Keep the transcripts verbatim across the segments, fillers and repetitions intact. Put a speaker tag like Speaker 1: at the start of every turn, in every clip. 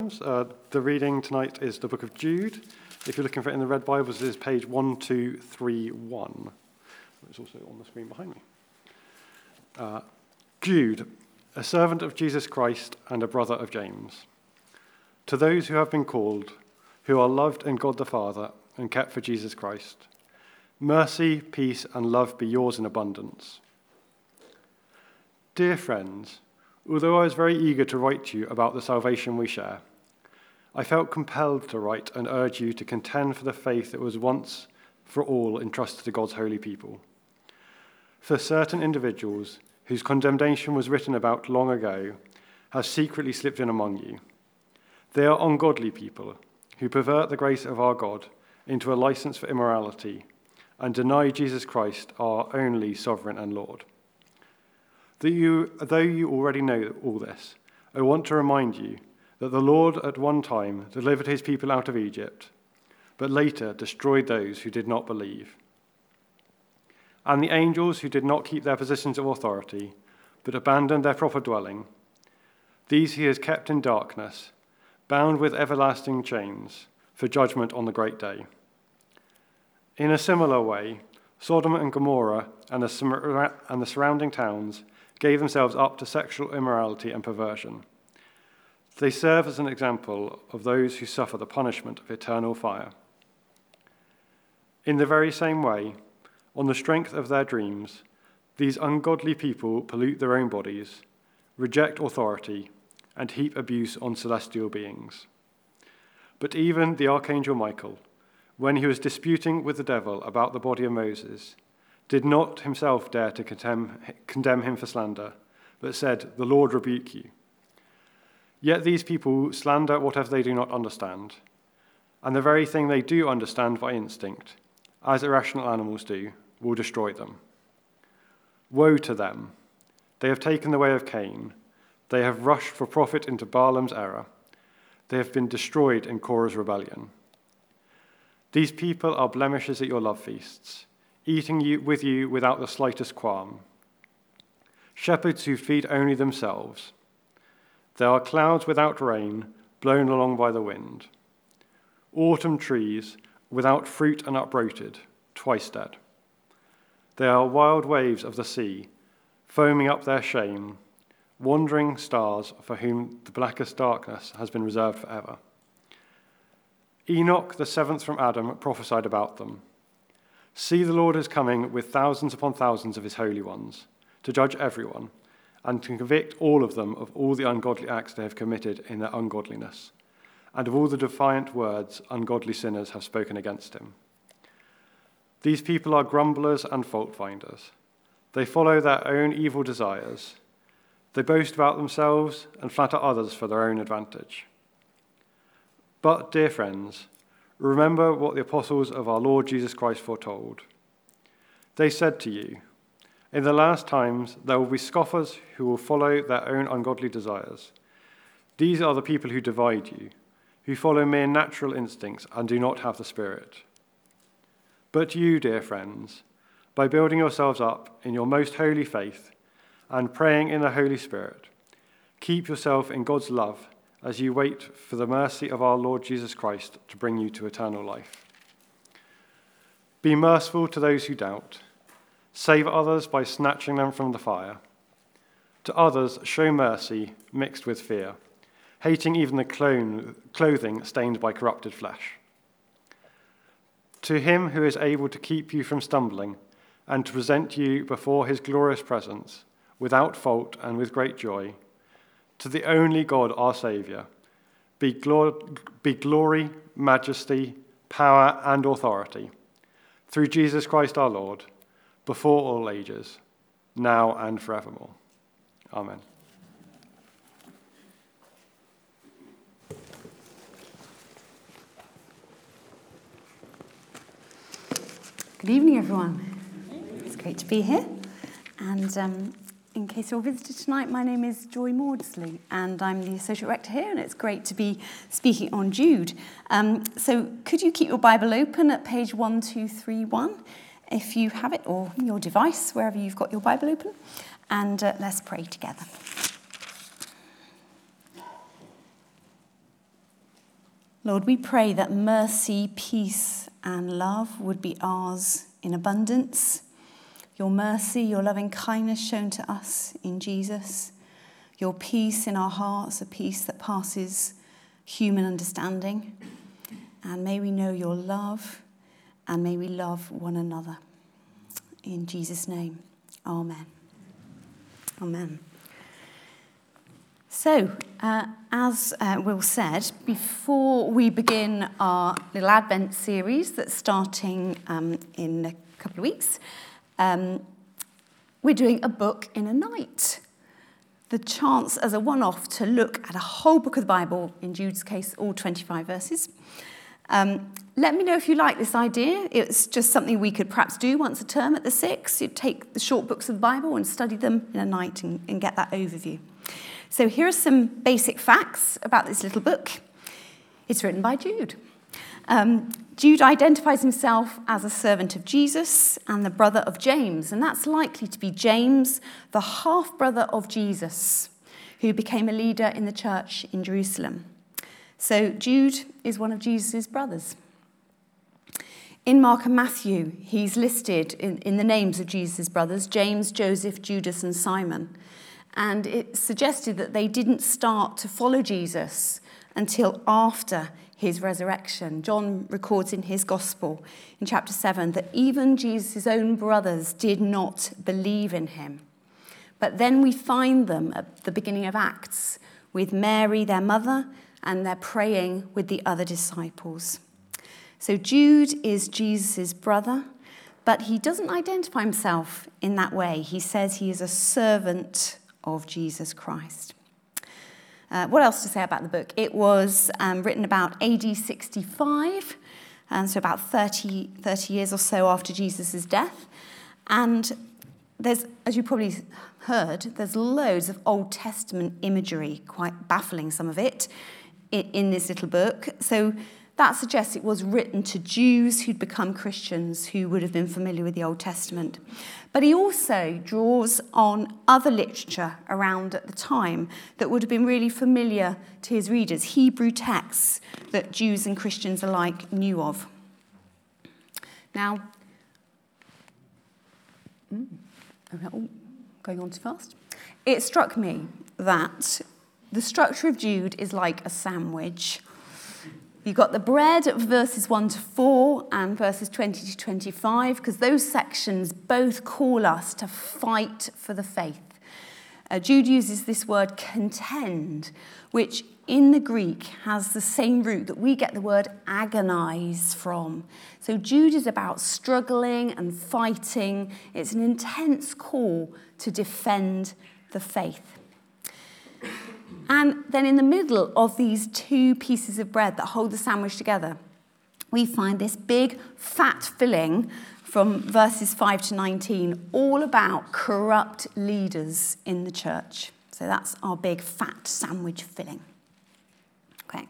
Speaker 1: Uh, the reading tonight is the book of Jude. If you're looking for it in the red Bibles, it is page one two three one. It's also on the screen behind me. Uh, Jude, a servant of Jesus Christ and a brother of James. To those who have been called, who are loved in God the Father and kept for Jesus Christ, mercy, peace, and love be yours in abundance. Dear friends, although I was very eager to write to you about the salvation we share, I felt compelled to write and urge you to contend for the faith that was once for all entrusted to God's holy people. For certain individuals whose condemnation was written about long ago have secretly slipped in among you. They are ungodly people who pervert the grace of our God into a license for immorality and deny Jesus Christ, our only sovereign and Lord. That you, though you already know all this, I want to remind you that the Lord at one time delivered his people out of Egypt, but later destroyed those who did not believe. And the angels who did not keep their positions of authority, but abandoned their proper dwelling, these he has kept in darkness, bound with everlasting chains, for judgment on the great day. In a similar way, Sodom and Gomorrah and the, and the surrounding towns gave themselves up to sexual immorality and perversion. They serve as an example of those who suffer the punishment of eternal fire. In the very same way, on the strength of their dreams, these ungodly people pollute their own bodies, reject authority, and heap abuse on celestial beings. But even the archangel Michael, when he was disputing with the devil about the body of Moses, did not himself dare to condemn, condemn him for slander, but said, "The Lord rebuke you." Yet these people slander whatever they do not understand, and the very thing they do understand by instinct, as irrational animals do, will destroy them. Woe to them! They have taken the way of Cain. They have rushed for profit into Balaam's error. They have been destroyed in Korah's rebellion. These people are blemishes at your love feasts, eating you, with you without the slightest qualm. Shepherds who feed only themselves. There are clouds without rain, blown along by the wind. Autumn trees without fruit and uprooted, twice dead. They are wild waves of the sea, foaming up their shame, wandering stars for whom the blackest darkness has been reserved forever. Enoch, the seventh from Adam, prophesied about them. See, the Lord is coming with thousands upon thousands of his holy ones, to judge everyone, and to convict all of them of all the ungodly acts they have committed in their ungodliness, and of all the defiant words ungodly sinners have spoken against him. These people are grumblers and fault-finders. They follow their own evil desires. They boast about themselves and flatter others for their own advantage. But, dear friends, remember what the apostles of our Lord Jesus Christ foretold. They said to you, "In the last times there will be scoffers who will follow their own ungodly desires. These are the people who divide you, who follow mere natural instincts and do not have the Spirit. But you, dear friends, by building yourselves up in your most holy faith and praying in the Holy Spirit, keep yourself in God's love as you wait for the mercy of our Lord Jesus Christ to bring you to eternal life. Be merciful to those who doubt. Save others by snatching them from the fire. To others, show mercy mixed with fear, hating even the clone, clothing stained by corrupted flesh. To him who is able to keep you from stumbling and to present you before his glorious presence, without fault and with great joy, to the only God, our Saviour, be, glor- be glory, majesty, power, and authority, through Jesus Christ our Lord, before all ages, now and forevermore. Amen.
Speaker 2: Good evening, everyone. It's great to be here. And um, in case you're visited tonight, my name is Joy Maudsley, and I'm the Associate Rector here, and it's great to be speaking on Jude. Um, so could you keep your Bible open at page one two three one, if you have it, or your device, wherever you've got your Bible open, and uh, let's pray together. Lord, we pray that mercy, peace, and love would be ours in abundance. Your mercy, your loving kindness shown to us in Jesus. Your peace in our hearts, a peace that passes human understanding. And may we know your love, and may we love one another. In Jesus' name, amen. Amen. So, uh, as uh, Will said, before we begin our little Advent series that's starting um, in a couple of weeks, um, we're doing a book in a night. The chance as a one-off to look at a whole book of the Bible, in Jude's case, all twenty-five verses. Um, let me know if you like this idea. It's just something we could perhaps do once a term at the six. You'd take the short books of the Bible and study them in a night and, and get that overview. So here are some basic facts about this little book. It's written by Jude. Um, Jude identifies himself as a servant of Jesus and the brother of James, and that's likely to be James, the half-brother of Jesus, who became a leader in the church in Jerusalem. So Jude is one of Jesus' brothers. In Mark and Matthew, he's listed in, in the names of Jesus' brothers, James, Joseph, Judas, and Simon. And it's suggested that they didn't start to follow Jesus until after his resurrection. John records in his gospel in chapter seven that even Jesus' own brothers did not believe in him. But then we find them at the beginning of Acts with Mary, their mother, and they're praying with the other disciples. So Jude is Jesus' brother, but he doesn't identify himself in that way. He says he is a servant of Jesus Christ. Uh, what else to say about the book? It was um, written about A D sixty-five, and so about thirty, thirty years or so after Jesus' death. And there's, as you probably heard, there's loads of Old Testament imagery, quite baffling some of it, in, in this little book. So that suggests it was written to Jews who'd become Christians who would have been familiar with the Old Testament. But he also draws on other literature around at the time that would have been really familiar to his readers, Hebrew texts that Jews and Christians alike knew of. Now, oh, going on too fast. It struck me that the structure of Jude is like a sandwich. You've got the bread of verses one to four and verses twenty to twenty-five, because those sections both call us to fight for the faith. Uh, Jude uses this word contend, which in the Greek has the same root that we get the word agonize from. So Jude is about struggling and fighting. It's an intense call to defend the faith. And then in the middle of these two pieces of bread that hold the sandwich together, we find this big fat filling from verses five to nineteen, all about corrupt leaders in the church. So that's our big fat sandwich filling. Okay.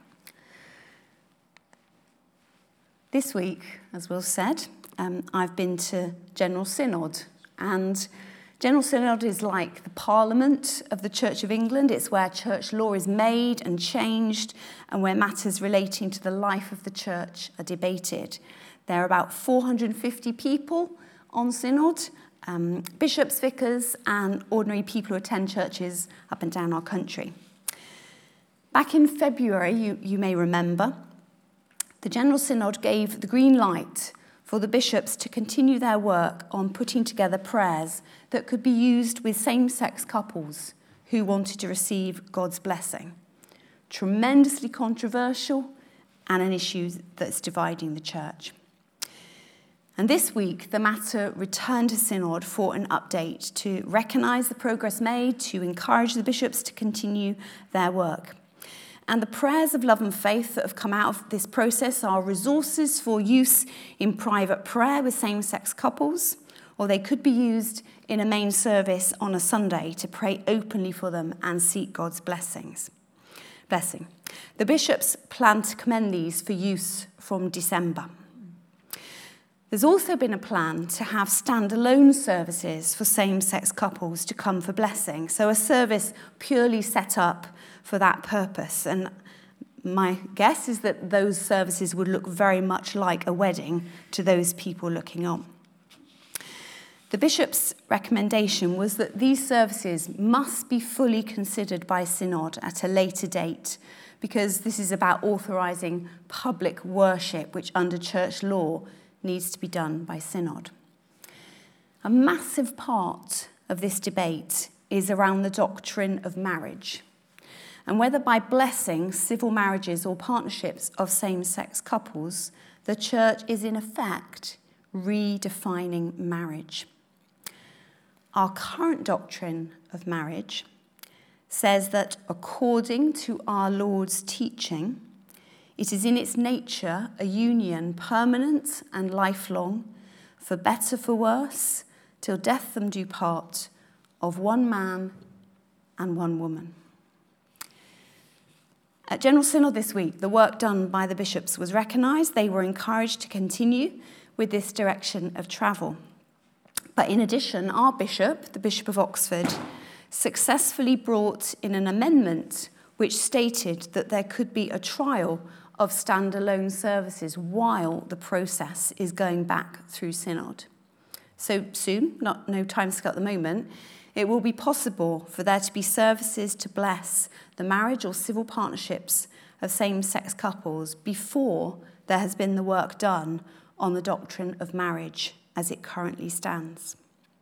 Speaker 2: This week, as Will said, um, I've been to General Synod, and General Synod is like the Parliament of the Church of England. It's where church law is made and changed and where matters relating to the life of the church are debated. There are about four hundred fifty people on Synod, um, bishops, vicars, and ordinary people who attend churches up and down our country. Back in February, you, you may remember, the General Synod gave the green light for the bishops to continue their work on putting together prayers that could be used with same-sex couples who wanted to receive God's blessing. Tremendously controversial and an issue that's dividing the church. And this week, the matter returned to Synod for an update to recognise the progress made, to encourage the bishops to continue their work. And the prayers of love and faith that have come out of this process are resources for use in private prayer with same-sex couples, or they could be used in a main service on a Sunday to pray openly for them and seek God's blessings. Blessing. The bishops plan to commend these for use from December. There's also been a plan to have standalone services for same-sex couples to come for blessing, so a service purely set up for that purpose. And my guess is that those services would look very much like a wedding to those people looking on. The bishop's recommendation was that these services must be fully considered by Synod at a later date, because this is about authorising public worship, which under church law needs to be done by Synod. A massive part of this debate is around the doctrine of marriage, and whether by blessing civil marriages or partnerships of same-sex couples, the church is in effect redefining marriage. Our current doctrine of marriage says that according to our Lord's teaching, it is in its nature a union permanent and lifelong, for better for worse, till death them do part, of one man and one woman. At General Synod this week, the work done by the bishops was recognised. They were encouraged to continue with this direction of travel. But in addition, our bishop, the Bishop of Oxford, successfully brought in an amendment which stated that there could be a trial of standalone services while the process is going back through Synod. So soon, not no timescale at the moment, it will be possible for there to be services to bless the marriage or civil partnerships of same-sex couples before there has been the work done on the doctrine of marriage as it currently stands.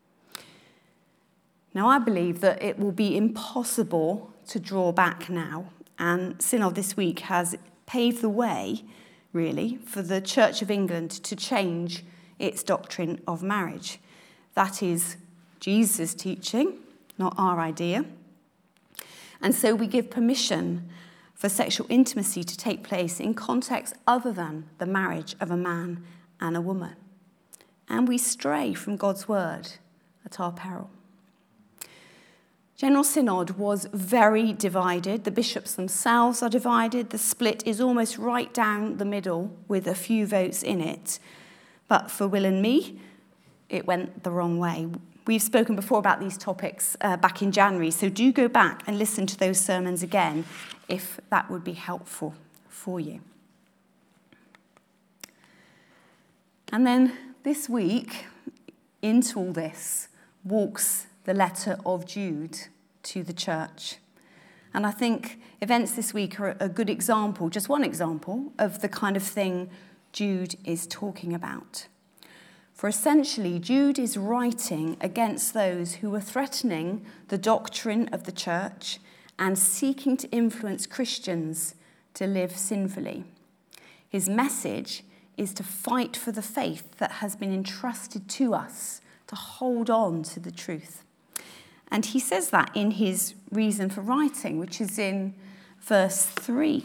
Speaker 2: Now, I believe that it will be impossible to draw back now, and Synod this week has paved the way, really, for the Church of England to change its doctrine of marriage. That is Jesus' teaching, not our idea. And so we give permission for sexual intimacy to take place in contexts other than the marriage of a man and a woman. And we stray from God's word at our peril. General Synod was very divided. The bishops themselves are divided. The split is almost right down the middle with a few votes in it. But for Will and me, it went the wrong way. We've spoken before about these topics uh, back in January, so do go back and listen to those sermons again if that would be helpful for you. And then this week, into all this, walks the letter of Jude to the church. And I think events this week are a good example, just one example, of the kind of thing Jude is talking about. For essentially, Jude is writing against those who were threatening the doctrine of the church and seeking to influence Christians to live sinfully. His message is to fight for the faith that has been entrusted to us, to hold on to the truth. And he says that in his reason for writing, which is in verse three.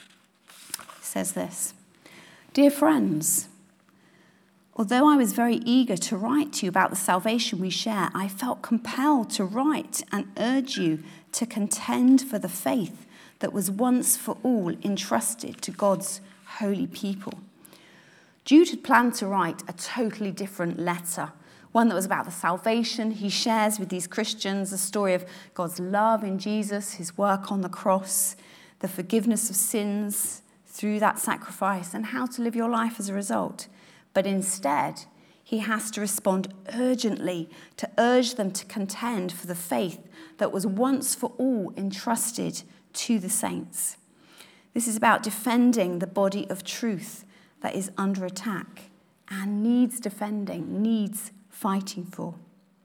Speaker 2: He says this: "Dear friends, although I was very eager to write to you about the salvation we share, I felt compelled to write and urge you to contend for the faith that was once for all entrusted to God's holy people." Jude had planned to write a totally different letter, one that was about the salvation he shares with these Christians, the story of God's love in Jesus, his work on the cross, the forgiveness of sins through that sacrifice, and how to live your life as a result. But instead, he has to respond urgently to urge them to contend for the faith that was once for all entrusted to the saints. This is about defending the body of truth that is under attack and needs defending, needs fighting for.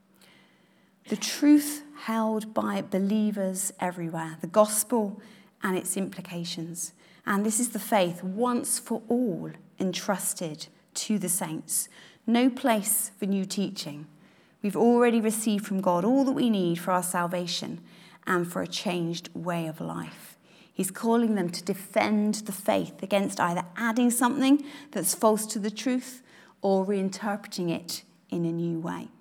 Speaker 2: The truth held by believers everywhere, the gospel and its implications. And this is the faith once for all entrusted to the saints. No place for new teaching. We've already received from God all that we need for our salvation and for a changed way of life. He's calling them to defend the faith against either adding something that's false to the truth or reinterpreting it in a new way.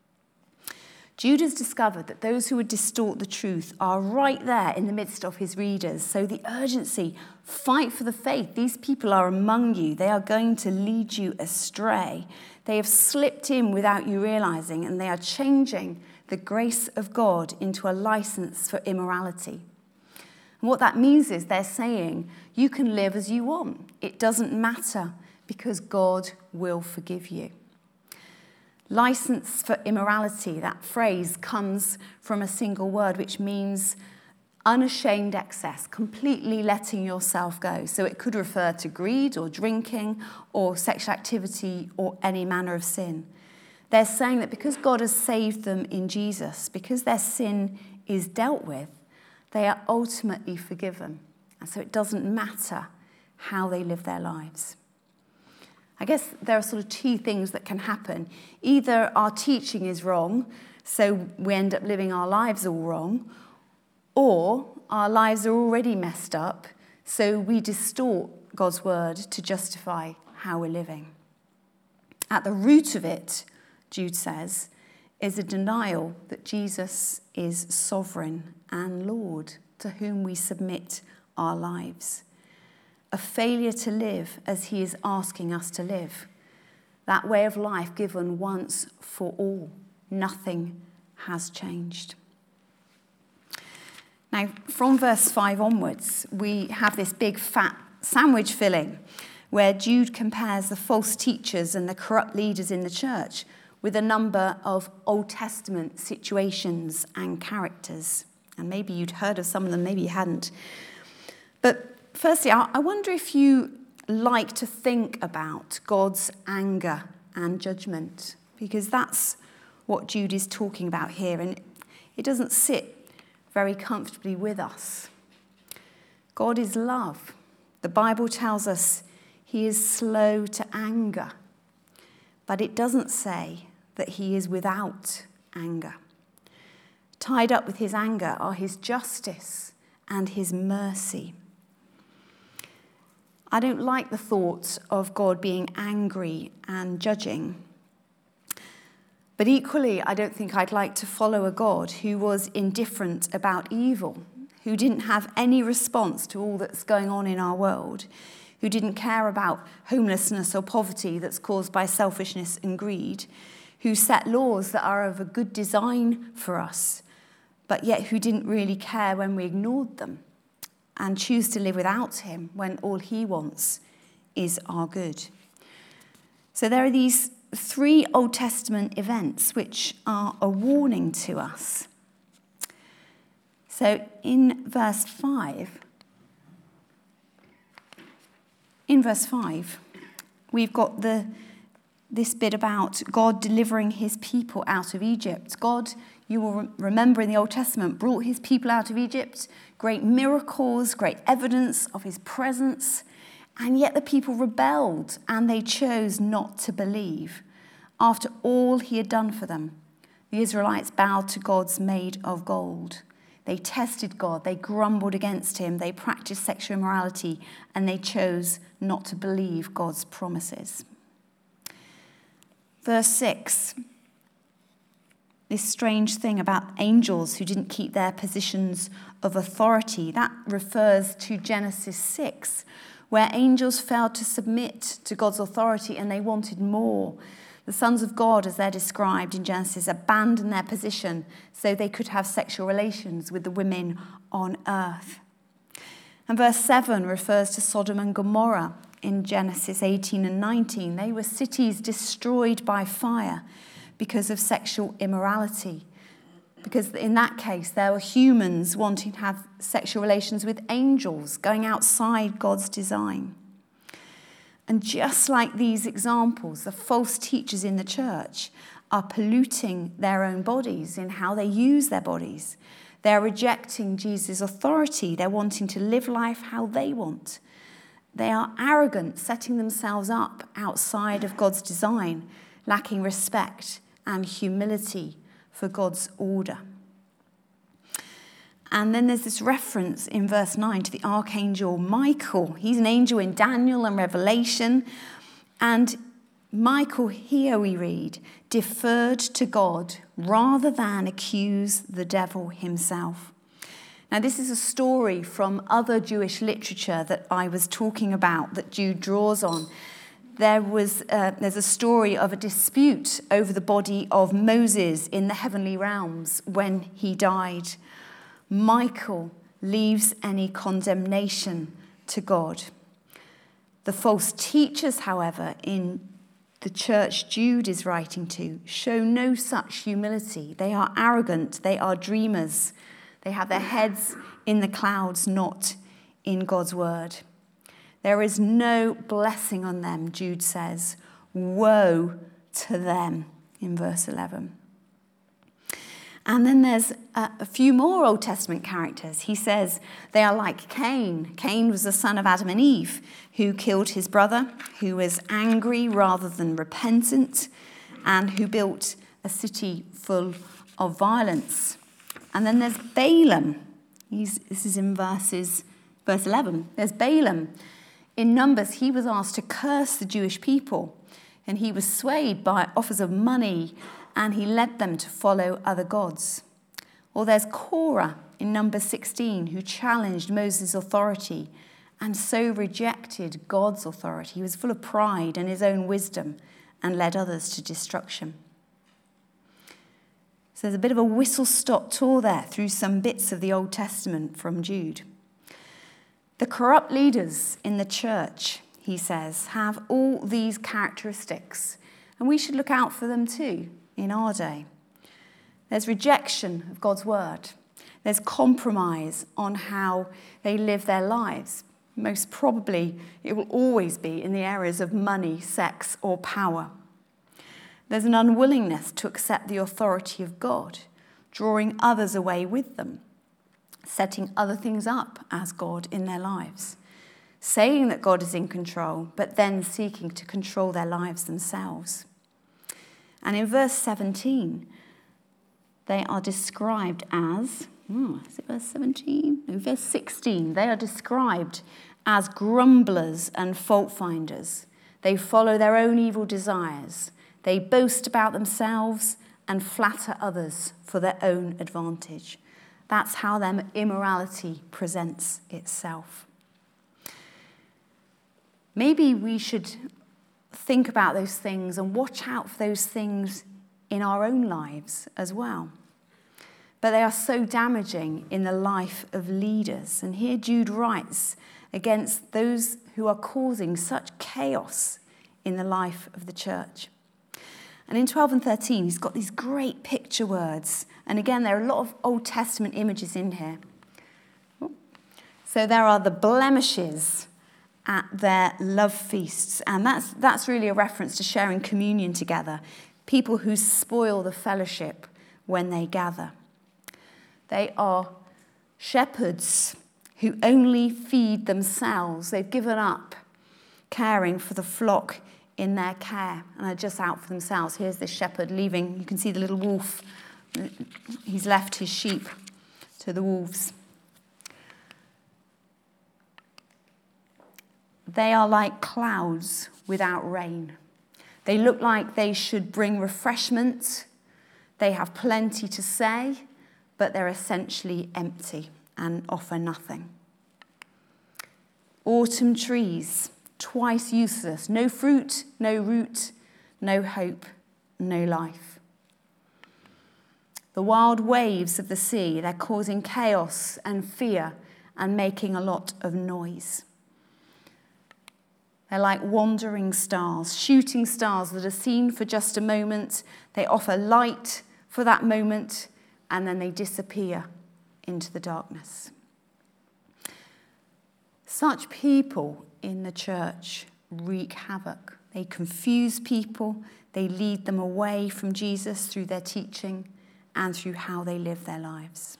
Speaker 2: Jude has discovered that those who would distort the truth are right there in the midst of his readers. So the urgency, fight for the faith. These people are among you. They are going to lead you astray. They have slipped in without you realizing, and they are changing the grace of God into a license for immorality. And what that means is they're saying, you can live as you want. It doesn't matter because God will forgive you. License for immorality, that phrase comes from a single word, which means unashamed excess, completely letting yourself go. So it could refer to greed or drinking or sexual activity or any manner of sin. They're saying that because God has saved them in Jesus, because their sin is dealt with, they are ultimately forgiven. And so it doesn't matter how they live their lives. I guess there are sort of two things that can happen. Either our teaching is wrong, so we end up living our lives all wrong, or our lives are already messed up, so we distort God's word to justify how we're living. At the root of it, Jude says, is a denial that Jesus is sovereign and Lord to whom we submit our lives. A failure to live as he is asking us to live. That way of life given once for all. Nothing has changed. Now, from verse five onwards, we have this big fat sandwich filling where Jude compares the false teachers and the corrupt leaders in the church with a number of Old Testament situations and characters. And maybe you'd heard of some of them, maybe you hadn't. But firstly, I wonder if you like to think about God's anger and judgment, because that's what Jude is talking about here, and it doesn't sit very comfortably with us. God is love. The Bible tells us he is slow to anger, but it doesn't say that he is without anger. Tied up with his anger are his justice and his mercy. I don't like the thought of God being angry and judging. But equally, I don't think I'd like to follow a God who was indifferent about evil, who didn't have any response to all that's going on in our world, who didn't care about homelessness or poverty that's caused by selfishness and greed, who set laws that are of a good design for us, but yet who didn't really care when we ignored them and choose to live without him when all he wants is our good. So there are these three Old Testament events which are a warning to us. So in verse five, in verse five, we've got the this bit about God delivering his people out of Egypt. God, you will remember in the Old Testament, brought his people out of Egypt, great miracles, great evidence of his presence, and yet the people rebelled and they chose not to believe. After all he had done for them, the Israelites bowed to gods made of gold. They tested God, they grumbled against him, they practiced sexual immorality, and they chose not to believe God's promises. Verse six, this strange thing about angels who didn't keep their positions of authority, that refers to Genesis six, where angels failed to submit to God's authority and they wanted more. The sons of God, as they're described in Genesis, abandoned their position so they could have sexual relations with the women on earth. And verse seven refers to Sodom and Gomorrah in Genesis eighteen and nineteen. They were cities destroyed by fire because of sexual immorality. Because in that case, there were humans wanting to have sexual relations with angels, going outside God's design. And just like these examples, the false teachers in the church are polluting their own bodies in how they use their bodies. They're rejecting Jesus' authority. They're wanting to live life how they want. They are arrogant, setting themselves up outside of God's design, lacking respect and humility for God's order. And then there's this reference in verse nine to the archangel Michael. He's an angel in Daniel and Revelation. And Michael, here we read, deferred to God rather than accuse the devil himself. Now, this is a story from other Jewish literature that I was talking about that Jude draws on. There was uh, there's a story of a dispute over the body of Moses in the heavenly realms when he died. Michael leaves any condemnation to God. The false teachers, however, in the church Jude is writing to, show no such humility. They are arrogant, they are dreamers. They have their heads in the clouds, not in God's word. There is no blessing on them, Jude says. Woe to them, in verse eleven. And then there's a, a few more Old Testament characters. He says they are like Cain. Cain was the son of Adam and Eve, who killed his brother, who was angry rather than repentant, and who built a city full of violence. And then there's Balaam. He's, this is in verses, verse eleven. There's Balaam. In Numbers, he was asked to curse the Jewish people, and he was swayed by offers of money, and he led them to follow other gods. Or there's Korah in Numbers sixteen, who challenged Moses' authority and so rejected God's authority. He was full of pride and his own wisdom and led others to destruction. So there's a bit of a whistle-stop tour there through some bits of the Old Testament from Jude. The corrupt leaders in the church, he says, have all these characteristics, and we should look out for them too in our day. There's rejection of God's word. There's compromise on how they live their lives. Most probably, it will always be in the areas of money, sex, or power. There's an unwillingness to accept the authority of God, drawing others away with them, setting other things up as God in their lives, saying that God is in control, but then seeking to control their lives themselves. And in verse seventeen, they are described as, oh, is it verse seventeen? No, verse sixteen. They are described as grumblers and fault finders. They follow their own evil desires. They boast about themselves and flatter others for their own advantage. That's how their immorality presents itself. Maybe we should think about those things and watch out for those things in our own lives as well. But they are so damaging in the life of leaders. And here Jude writes against those who are causing such chaos in the life of the church. And in twelve and thirteen, he's got these great picture words. And again, there are a lot of Old Testament images in here. So there are the blemishes at their love feasts. And that's, that's really a reference to sharing communion together. People who spoil the fellowship when they gather. They are shepherds who only feed themselves. They've given up caring for the flock in their care and are just out for themselves. Here's this shepherd leaving. You can see the little wolf. He's left his sheep to the wolves. They are like clouds without rain. They look like they should bring refreshment. They have plenty to say, but they're essentially empty and offer nothing. Autumn trees, twice useless. No fruit, no root, no hope, no life. The wild waves of the sea, they're causing chaos and fear and making a lot of noise. They're like wandering stars, shooting stars that are seen for just a moment. They offer light for that moment, and then they disappear into the darkness. Such people in the church wreak havoc. They confuse people. They lead them away from Jesus through their teaching and through how they live their lives.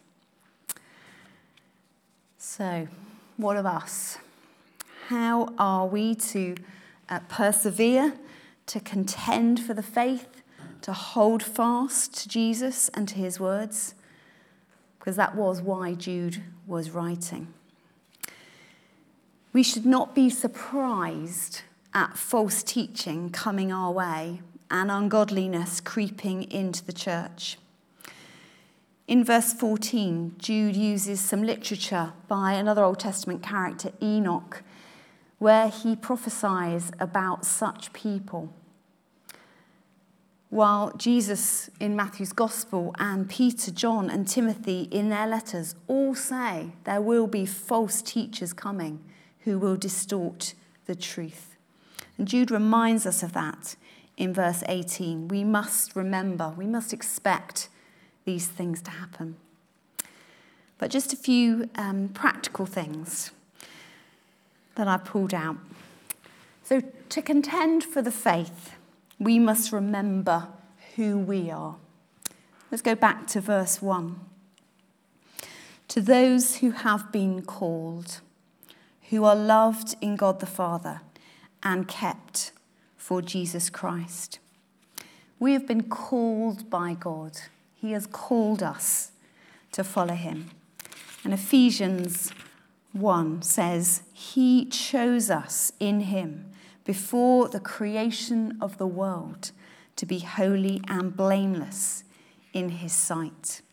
Speaker 2: So, what of us? How are we to uh, persevere, to contend for the faith, to hold fast to Jesus and to his words? Because that was why Jude was writing. We should not be surprised at false teaching coming our way and ungodliness creeping into the church. In verse fourteen, Jude uses some literature by another Old Testament character, Enoch, where he prophesies about such people. while Jesus in Matthew's Gospel and Peter, John and Timothy in their letters all say there will be false teachers coming who will distort the truth. And Jude reminds us of that in verse eighteen. We must remember, we must expect these things to happen. But just a few um, practical things that I pulled out. So to contend for the faith, we must remember who we are. Let's go back to verse one. To those who have been called, who are loved in God the Father and kept for Jesus Christ. We have been called by God. He has called us to follow him. And Ephesians one says, he chose us in him before the creation of the world to be holy and blameless in his sight.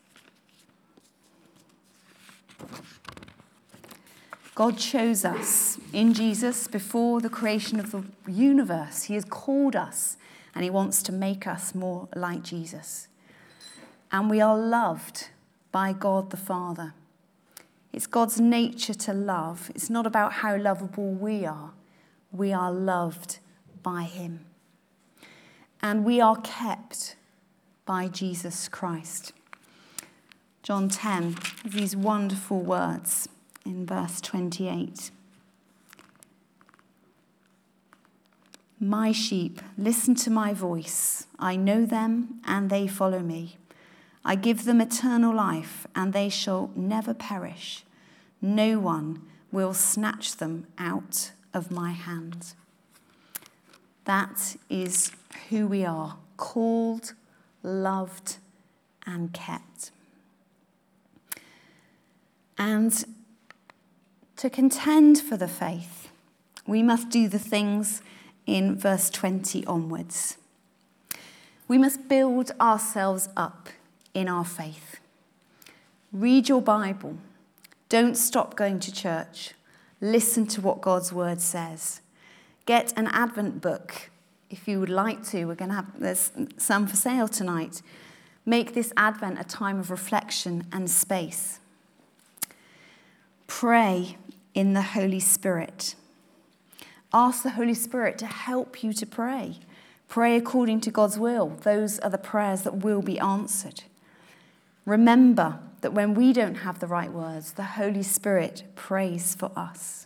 Speaker 2: God chose us in Jesus before the creation of the universe. He has called us and he wants to make us more like Jesus. And we are loved by God the Father. It's God's nature to love. It's not about how lovable we are. We are loved by him. And we are kept by Jesus Christ. John ten, these wonderful words in verse twenty-eight. My sheep listen to my voice. I know them and they follow me. I give them eternal life and they shall never perish. No one will snatch them out of my hand. That is who we are, called, loved, and kept. And to contend for the faith, we must do the things in verse twenty onwards. We must build ourselves up in our faith. Read your Bible. Don't stop going to church. Listen to what God's word says. Get an Advent book if you would like to. We're going to have, there's some for sale tonight. Make this Advent a time of reflection and space. Pray in the Holy Spirit. Ask the Holy Spirit to help you to pray. Pray according to God's will. Those are the prayers that will be answered. Remember that when we don't have the right words, the Holy Spirit prays for us.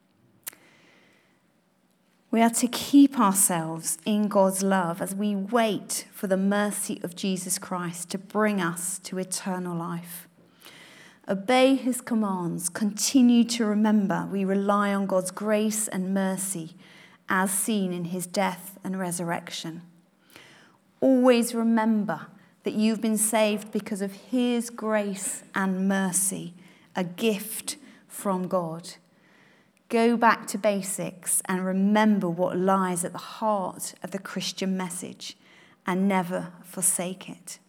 Speaker 2: We are to keep ourselves in God's love as we wait for the mercy of Jesus Christ to bring us to eternal life. Obey his commands. Continue to remember we rely on God's grace and mercy as seen in his death and resurrection. Always remember that you've been saved because of his grace and mercy, a gift from God. Go back to basics and remember what lies at the heart of the Christian message and never forsake it.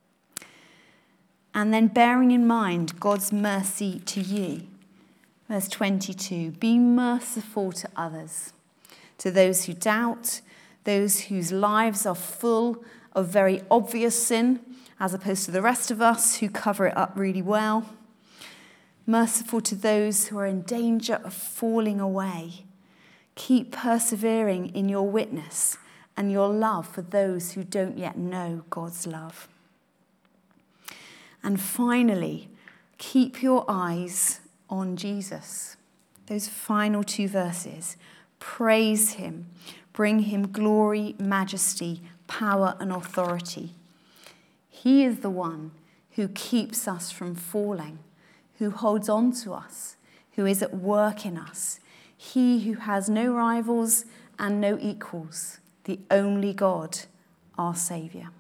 Speaker 2: And then bearing in mind God's mercy to you. Verse twenty-two, be merciful to others, to those who doubt, those whose lives are full of very obvious sin, as opposed to the rest of us who cover it up really well. Merciful to those who are in danger of falling away. Keep persevering in your witness and your love for those who don't yet know God's love. And finally, keep your eyes on Jesus. Those final two verses. Praise him. Bring him glory, majesty, power, and authority. He is the one who keeps us from falling, who holds on to us, who is at work in us. He who has no rivals and no equals, the only God, our Saviour.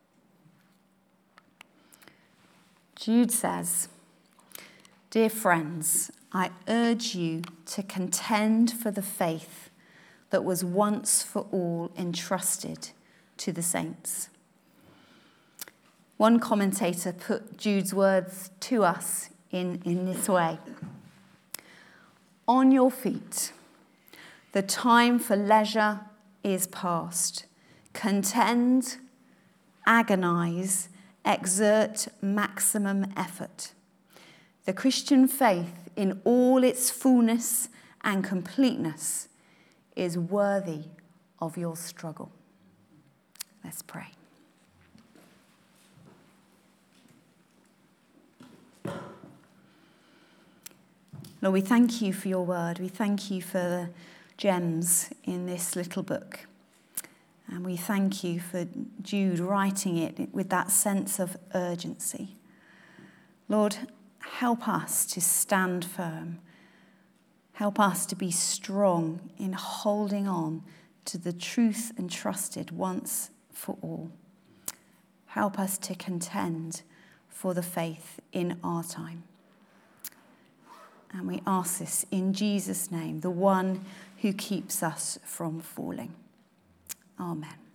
Speaker 2: Jude says, dear friends, I urge you to contend for the faith that was once for all entrusted to the saints. One commentator put Jude's words to us in, in this way. On your feet, the time for leisure is past. Contend, agonize, exert maximum effort. The Christian faith in all its fullness and completeness is worthy of your struggle. Let's pray. Lord, we thank you for your word. We thank you for the gems in this little book. And we thank you for Jude writing it with that sense of urgency. Lord, help us to stand firm. Help us to be strong in holding on to the truth entrusted once for all. Help us to contend for the faith in our time. And we ask this in Jesus' name, the one who keeps us from falling. Amen.